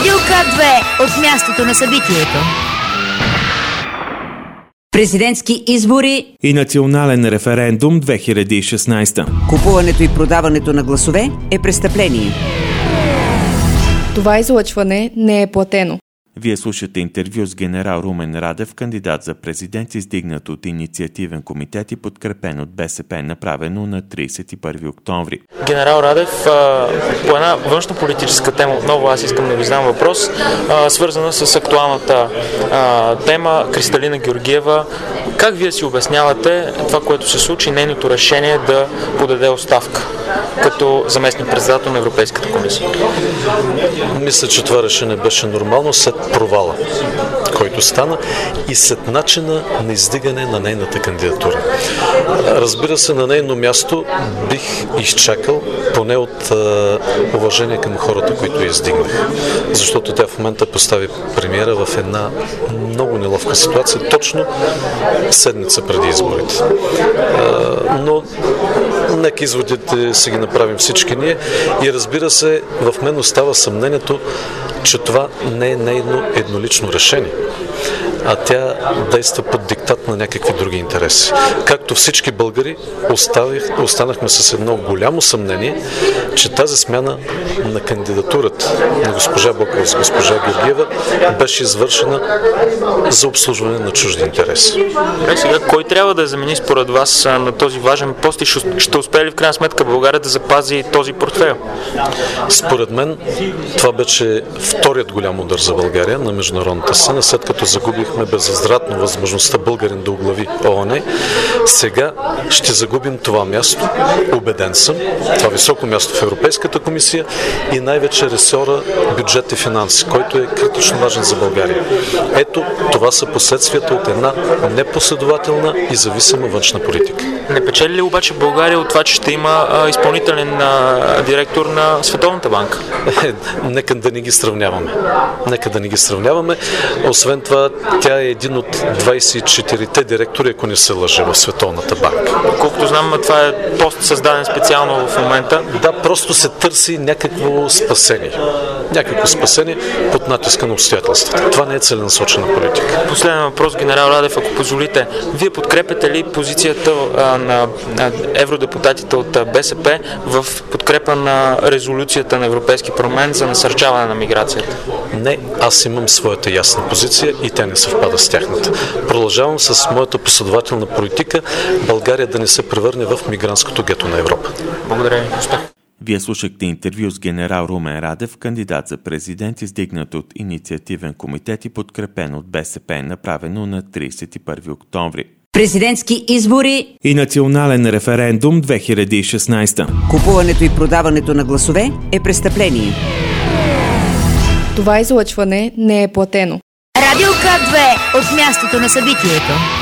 Радио К2 от мястото на събитието. Президентски избори и национален референдум 2016. Купуването и продаването на гласове е престъпление. Това излъчване не е платено. Вие слушате интервю с генерал Румен Радев, кандидат за президент, издигнат от инициативен комитет и подкрепен от БСП, направено на 31 октомври. Генерал Радев, по една външно-политическа тема отново аз искам да ви задам въпрос, свързана с актуалната тема Кристалина Георгиева. Как вие си обяснявате това, което се случи, нейното решение да подаде оставка като заместник-председател на Европейската комисия? Мисля, че това решение беше нормално след провала, който стана и след начина на издигане на нейната кандидатура. Разбира се, на нейно място бих изчакал поне от уважение към хората, които я издигнах. Защото тя в момента постави премиера в една много неловка ситуация, точно седмица преди изборите. Но нека изводите си ги направим всички ние и разбира се, в мен остава съмнението, че това не е нейно еднолично решение, а тя действа под диктат на някакви други интереси. Както всички българи останахме с едно голямо съмнение, че тази смяна на кандидатурата на госпожа Бокова с госпожа Георгиева беше извършена за обслужване на чужди интереси. Сега, кой трябва да замени според вас на този важен пост и ще успее ли в крайна сметка България да запази този портфейл? Според мен това беше вторият голям удар за България на международната сцена, след като загубихме безвъзвратно възможността българин да оглави ООН. Сега ще загубим това място, убеден съм, това високо място в Европейската комисия и най-вече ресора бюджет и финанси, който е критично важен за България. Ето, това са последствията от една непоследователна и зависима външна политика. Не печели ли обаче България от това, че ще има изпълнителен директор на Световната банка? Нека да не ги сравняваме. Освен това, тя е един от 24-те директори, ако не се лъже, в Световната банка. Колкото знам, това е пост създаден специално в момента. Да, просто се търси някакво спасение. Под натиска на обстоятелствата. Това не е целенасочена политика. Последен въпрос, генерал Радев, ако позволите. Вие подкрепяте ли позицията на евродепутатите от БСП в подкрепа на резолюцията на Европейски парламент за насърчаване на миграцията? Не, аз имам своята ясна позиция и тя не съвпада с тяхната. Продължавам с моята последователна политика България да не се превърне в мигрантското гето на Европа. Благодаря ви. Успех. Вие слушахте интервю с генерал Румен Радев, кандидат за президент, издигнат от инициативен комитет и подкрепен от БСП, направено на 31 октомври. Президентски избори и национален референдум 2016. Купуването и продаването на гласове е престъпление. Това излъчване не е платено. Радио К2 от мястото на събитието.